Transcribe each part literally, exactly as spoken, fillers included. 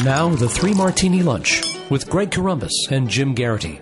Now, the Three Martini Lunch with Greg Corombos and Jim Garrity.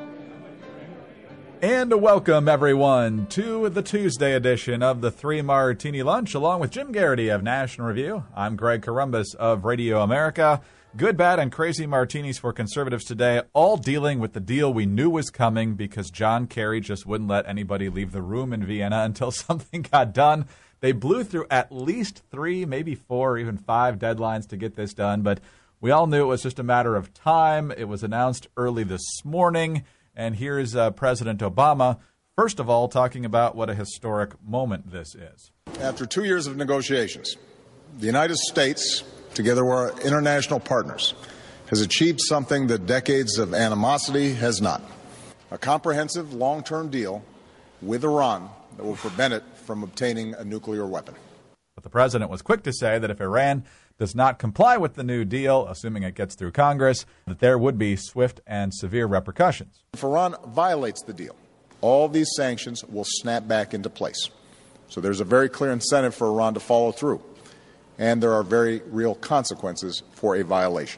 And welcome, everyone, to the Tuesday edition of the Three Martini Lunch, along with Jim Garrity of National Review. I'm Greg Corombos of Radio America. Good, bad, and crazy martinis for conservatives today, all dealing with the deal we knew was coming because John Kerry just wouldn't let anybody leave the room in Vienna until something got done. They blew through at least three, maybe four, or even five deadlines to get this done, but we all knew it was just a matter of time. It was announced early this morning, and here's uh, President Obama, first of all, talking about what a historic moment this is. After two years of negotiations, the United States, together with our international partners, has achieved something that decades of animosity has not. A comprehensive long-term deal with Iran that will prevent it from obtaining a nuclear weapon. But the president was quick to say that if Iran does not comply with the new deal, assuming it gets through Congress, that there would be swift and severe repercussions. If Iran violates the deal, all these sanctions will snap back into place. So there's a very clear incentive for Iran to follow through. And there are very real consequences for a violation.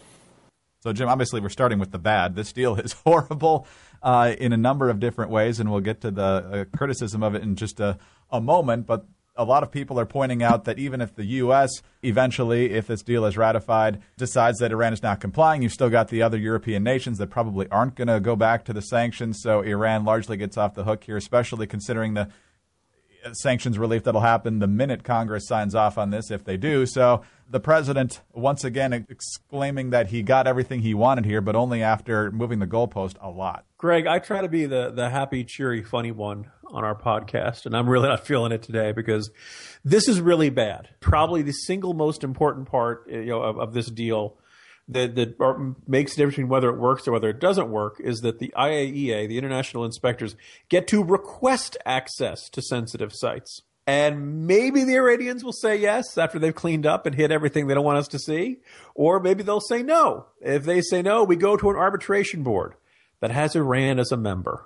So, Jim, obviously we're starting with the bad. This deal is horrible uh, in a number of different ways, and we'll get to the uh, criticism of it in just a, a moment. But a lot of people are pointing out that even if the U S eventually, if this deal is ratified, decides that Iran is not complying, you've still got the other European nations that probably aren't going to go back to the sanctions. So Iran largely gets off the hook here, especially considering the sanctions relief that'll happen the minute Congress signs off on this, if they do. So the president, once again, exclaiming that he got everything he wanted here, but only after moving the goalpost a lot. Greg, I try to be the, the happy, cheery, funny one on our podcast, and I'm really not feeling it today because this is really bad. Probably the single most important part, you know, of, of this deal that, that makes the difference between whether it works or whether it doesn't work is that the I A E A, the international inspectors, get to request access to sensitive sites. And maybe the Iranians will say yes after they've cleaned up and hit everything they don't want us to see. Or maybe they'll say no. If they say no, we go to an arbitration board that has Iran as a member.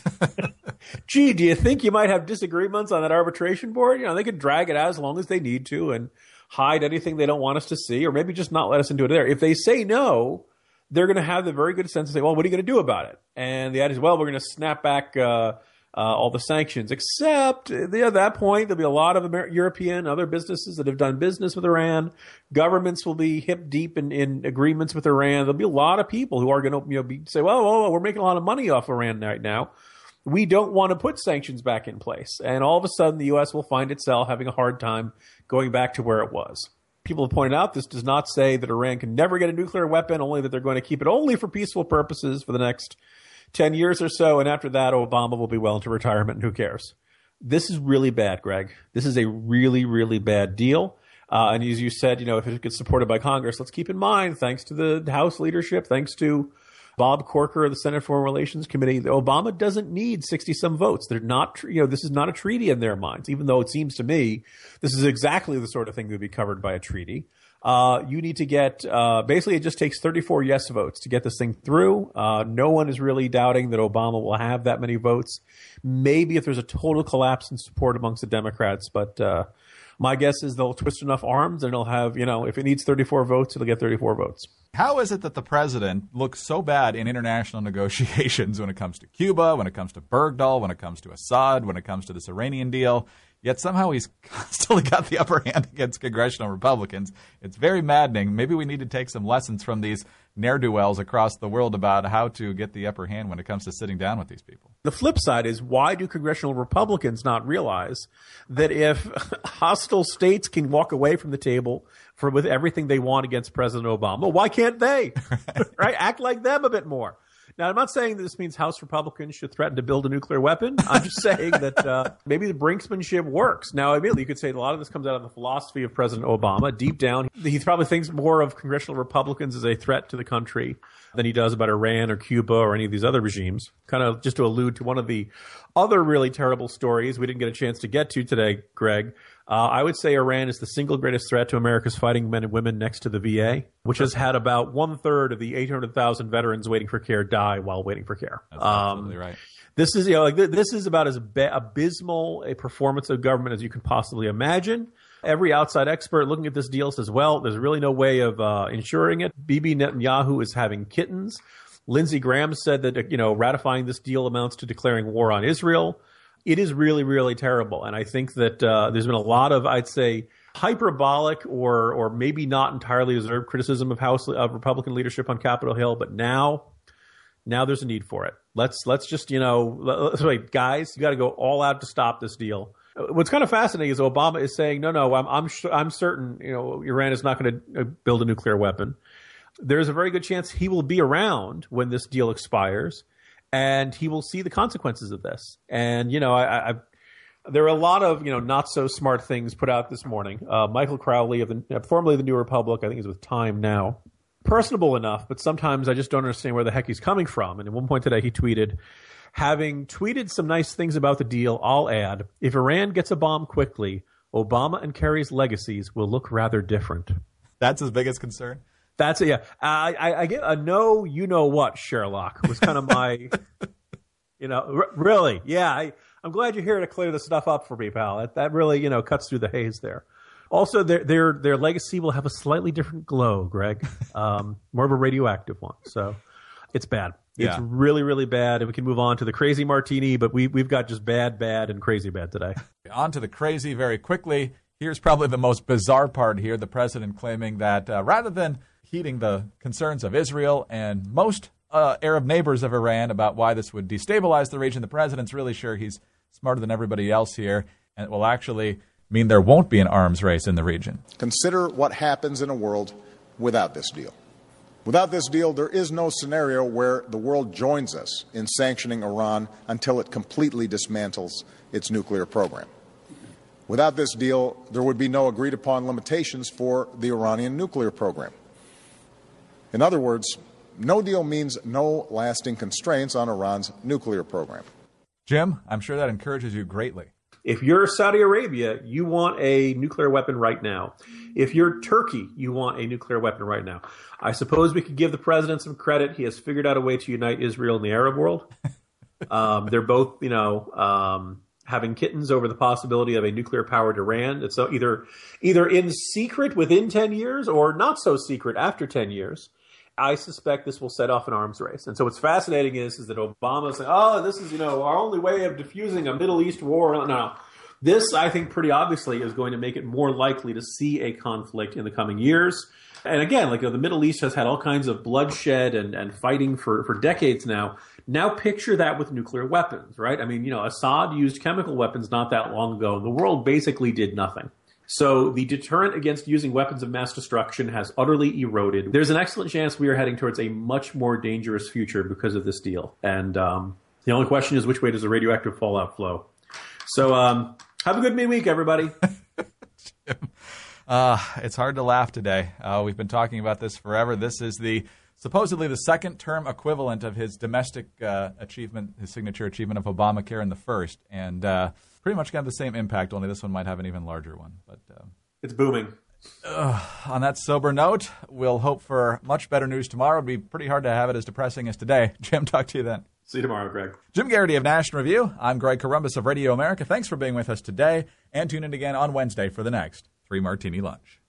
Gee, do you think you might have disagreements on that arbitration board? You know, they could drag it out as long as they need to and hide anything they don't want us to see, or maybe just not let us into it there. If they say no, they're going to have the very good sense to say, well, what are you going to do about it? And the idea is, well, we're going to snap back uh, uh, all the sanctions, except uh, at that point, there'll be a lot of Amer- European, other businesses that have done business with Iran. Governments will be hip deep in, in agreements with Iran. There'll be a lot of people who are going to you know, be, say, well, well, we're making a lot of money off Iran right now. We don't want to put sanctions back in place. And all of a sudden, the U S will find itself having a hard time going back to where it was. People have pointed out this does not say that Iran can never get a nuclear weapon, only that they're going to keep it only for peaceful purposes for the next ten years or so. And after that, Obama will be well into retirement, and who cares? This is really bad, Greg. This is a really, really bad deal. Uh, and as you said, you know, if it gets supported by Congress, let's keep in mind, thanks to the House leadership, thanks to Bob Corker of the Senate Foreign Relations Committee, Obama doesn't need sixty-some votes. They're not, you know, this is not a treaty in their minds, even though it seems to me this is exactly the sort of thing that would be covered by a treaty. Uh, you need to get, uh, basically it just takes thirty-four yes votes to get this thing through. Uh, no one is really doubting that Obama will have that many votes. Maybe if there's a total collapse in support amongst the Democrats, but uh, my guess is they'll twist enough arms and they'll have, you know, if it needs thirty-four votes, it'll get thirty-four votes. How is it that the president looks so bad in international negotiations when it comes to Cuba, when it comes to Bergdahl, when it comes to Assad, when it comes to this Iranian deal, yet somehow he's constantly got the upper hand against congressional Republicans? It's very maddening. Maybe we need to take some lessons from these ne'er-do-wells across the world about how to get the upper hand when it comes to sitting down with these people. The flip side is, why do congressional Republicans not realize that if hostile states can walk away from the table for with everything they want against President Obama, why can't they? Right? Act like them a bit more. Now, I'm not saying that this means House Republicans should threaten to build a nuclear weapon. I'm just saying that uh, maybe the brinksmanship works. Now, immediately you could say a lot of this comes out of the philosophy of President Obama. Deep down, he probably thinks more of congressional Republicans as a threat to the country than he does about Iran or Cuba or any of these other regimes. Kind of just to allude to one of the other really terrible stories we didn't get a chance to get to today, Greg. Uh, I would say Iran is the single greatest threat to America's fighting men and women next to the V A, which has had about one third of the eight hundred thousand veterans waiting for care die while waiting for care. That's um, absolutely right. This is, you know, like this is about as ba- abysmal a performance of government as you can possibly imagine. Every outside expert looking at this deal says, well, there's really no way of uh, ensuring it. Bibi Netanyahu is having kittens. Lindsey Graham said that, you know, ratifying this deal amounts to declaring war on Israel. It is really, really terrible. And I think that uh, there's been a lot of, I'd say, hyperbolic or or maybe not entirely deserved criticism of House of Republican leadership on Capitol Hill. But now, now there's a need for it. Let's let's just, you know, let's wait, guys, you got to go all out to stop this deal. What's kind of fascinating is Obama is saying, no, no, I'm I'm I'm certain, you know, Iran is not going to build a nuclear weapon. There's a very good chance he will be around when this deal expires, and he will see the consequences of this. And, you know, I, I there are a lot of, you know, not so smart things put out this morning. Uh, Michael Crowley of the formerly the New Republic, I think he's with Time now. Personable enough, but sometimes I just don't understand where the heck he's coming from. And at one point today, he tweeted, having tweeted some nice things about the deal, I'll add, if Iran gets a bomb quickly, Obama and Kerry's legacies will look rather different. That's his biggest concern? That's it, yeah. I, I, I get a no, you know what, Sherlock, was kind of my, you know, r- really, yeah. I, I'm glad you're here to clear this stuff up for me, pal. That, that really, you know, cuts through the haze there. Also, their their their legacy will have a slightly different glow, Greg, um, more of a radioactive one. So it's bad. It's yeah. really, really bad. And we can move on to the crazy martini, but we, we've got just bad, bad, and crazy bad today. On to the crazy very quickly. Here's probably the most bizarre part here. The president claiming that uh, rather than heeding the concerns of Israel and most uh, Arab neighbors of Iran about why this would destabilize the region, the president's really sure he's smarter than everybody else here, and it will actually mean there won't be an arms race in the region. Consider what happens in a world without this deal. Without this deal, there is no scenario where the world joins us in sanctioning Iran until it completely dismantles its nuclear program. Without this deal, there would be no agreed-upon limitations for the Iranian nuclear program. In other words, no deal means no lasting constraints on Iran's nuclear program. Jim, I'm sure that encourages you greatly. If you're Saudi Arabia, you want a nuclear weapon right now. If you're Turkey, you want a nuclear weapon right now. I suppose we could give the president some credit. He has figured out a way to unite Israel and the Arab world. Um, they're both, you know, um, having kittens over the possibility of a nuclear-powered Iran. It's either either in secret within ten years or not so secret after ten years. I suspect this will set off an arms race. And so what's fascinating is, is that Obama's saying, oh, this is, you know, our only way of diffusing a Middle East war. No, no. This, I think, pretty obviously is going to make it more likely to see a conflict in the coming years. And again, like, you know, the Middle East has had all kinds of bloodshed and, and fighting for, for decades now. Now picture that with nuclear weapons, right? I mean, you know, Assad used chemical weapons not that long ago. The world basically did nothing. So the deterrent against using weapons of mass destruction has utterly eroded. There's an excellent chance we are heading towards a much more dangerous future because of this deal. And um, the only question is, which way does the radioactive fallout flow? So um, have a good midweek, everybody. uh, it's hard to laugh today. Uh, we've been talking about this forever. This is the supposedly the second term equivalent of his domestic uh, achievement, his signature achievement of Obamacare in the first. And uh, pretty much got the same impact, only this one might have an even larger one. But um, it's booming. Uh, on that sober note, we'll hope for much better news tomorrow. It'd be pretty hard to have it as depressing as today. Jim, talk to you then. See you tomorrow, Greg. Jim Garrity of National Review. I'm Greg Corombos of Radio America. Thanks for being with us today, and tune in again on Wednesday for the next Three Martini Lunch.